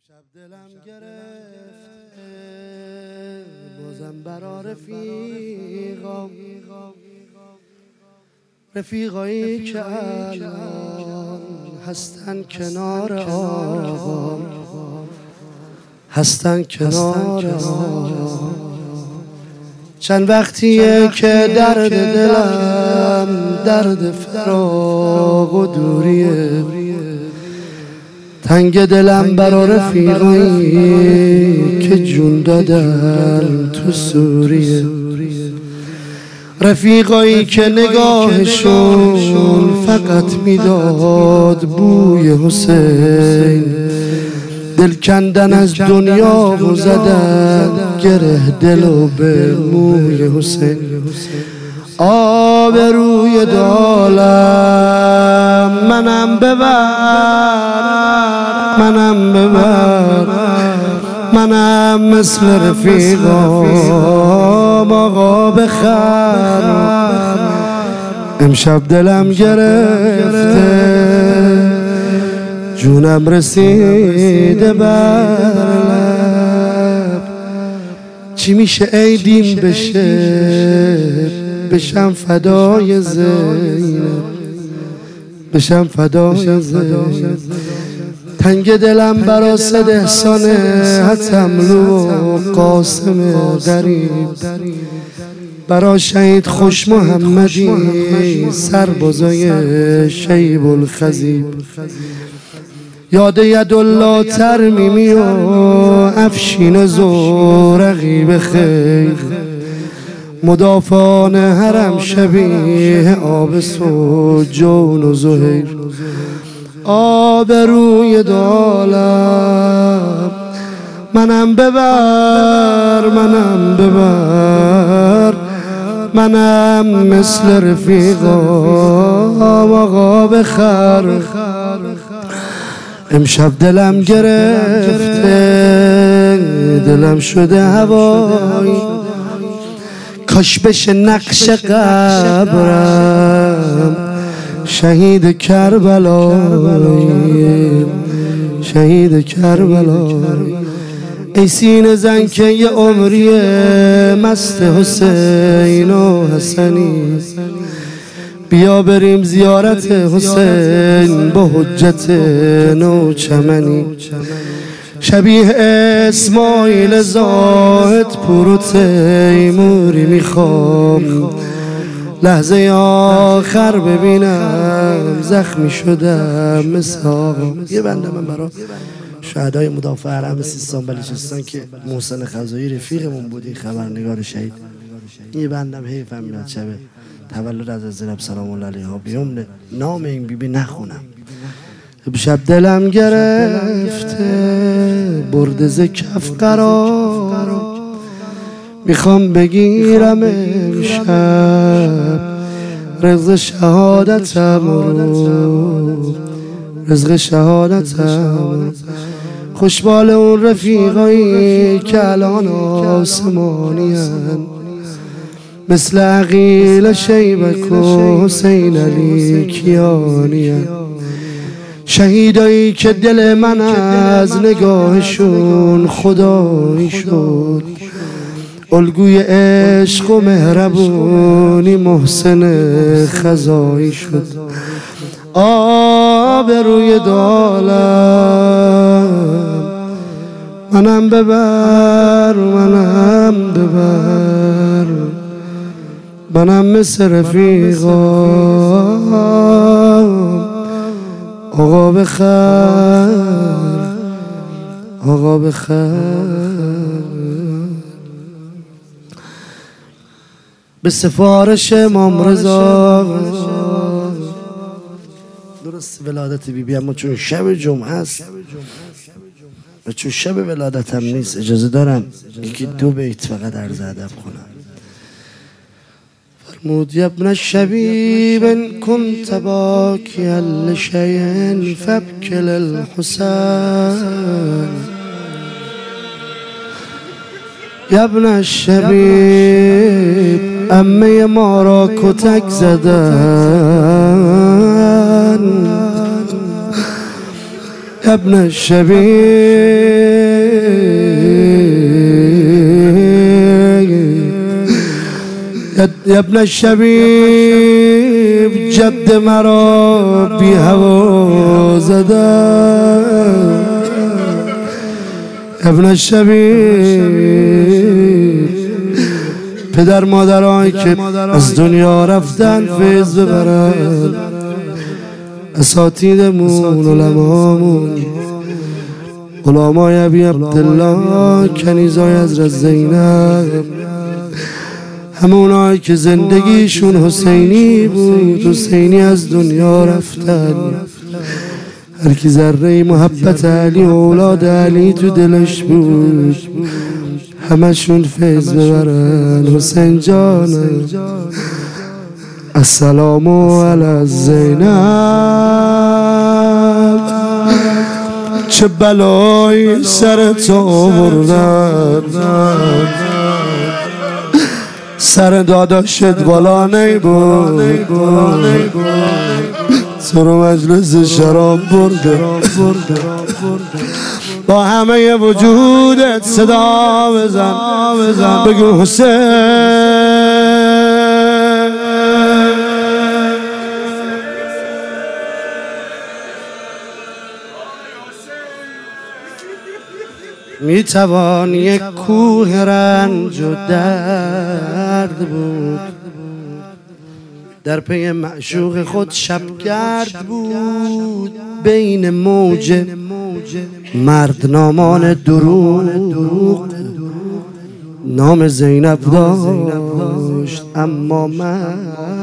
شب دلم گرفت بازم برا رفیقایی که الان هستن کنار آقا، هستن کنار آقا. چند وقتیه که درد دلم درد فراق و دوریه، تنگ دلم برا رفیقایی که جون دادن تو سوریه، رفیقایی که نگاهشون فقط میداد بوی حسین، دل کندن از دنیا و زدن گره دلو به موی حسین. آبروی دالم منم ببر، منم ببر، منم مثل رفیقام آقا بخر. امشب دلم گرفته جونم رسیده بر لب، چی میشه عیدیم بشه بشم فدای زینب، بشم فدای زینب. تنگ دلم برا سد احسان حتملو و قاسم غریب، برا شهید خوش محمدی سربازای شیب الخزیب، یاد یدالله ترمیمی و افشین زورقی بخیر، مدافعان حرم شبیه آبس و جون و زهیر. آبروی دالم منم ببر، منم ببر، منم مثل رفیقام آقا بخر. امشب دلم گرفته دلم شده هوایی، کاش بشه نقش قبرم شهید کربلایی، شهید کربلایی. ای سینه زن که یه عمریه مست حسین و حسنی، بیا بریم زیارت حسین با حجت نوچمنی، شبیه اسماعیل زاهد پور تیموری میخوام، لحظه آخر ببینم زخمی شدم مثل آقا. یه بنده من برای شهدای مدافع حرم سیستان بلوچستان که محسن خزایی رفیقمون بود، این خبرنگار شهید، یه بندم حیفم میاد شب تولد از زینب سلام الله علیها بیام نام این بیبی نخونم. شب دلم گرفته برده ز کف قرار، میخوام بگیرم امشب رزق شهادتم رو، رزق شهادتم. خوشبال اون رفیقایی که الان آسمانی هن، مثل عقیل شیبک و حسین علی کیانی هن، شهیدایی که دل من از نگاهشون خدایی شد، الگوی عشق و مهربونی محسن خزایی شد. آبروی دالم منم ببر، منم ببر، منم مثل رفیقام آقا بخر، آقا بخر. به سفارش امام رضا، درست ولادت بیبی اما چون شب جمعه است و چون شب ولادتم نیست اجازه دارم یکی دو بیت فقط عرض ادب کنم. فرمود یا ابن الشبیب ان كنت باکیا لشیء فابک للحسین، یا ابن الشبیب عمه ما را کتک زدن، ابن الشبیب، یا ابن شبیب جد مرا بی هوا زده، ابن شبیب پدر مادران که از دنیا رفتن فیض ببرن، اساتیدمون علمامون غلامای ابی عبدالله کنیزای حضرت زینب، همونایی که زندگیشون حسینی بود، حسینی از دنیا رفتن، هر کی ذره محبت علی و اولاد علی تو دلش بود همشون فیض ببرن. حسین جان السلام علی زینب، چه بلایی سر تو آوردن، سر داداشت بالا نیبود، تو رو مجلس شراب برده، با همه وجودت صدا بزن بگو حسین. میتوان یک کوه رنج و درد بود، در پی معشوق خود شبگرد بود، بین موج مردنامان دروغ نام زینب داشت اما من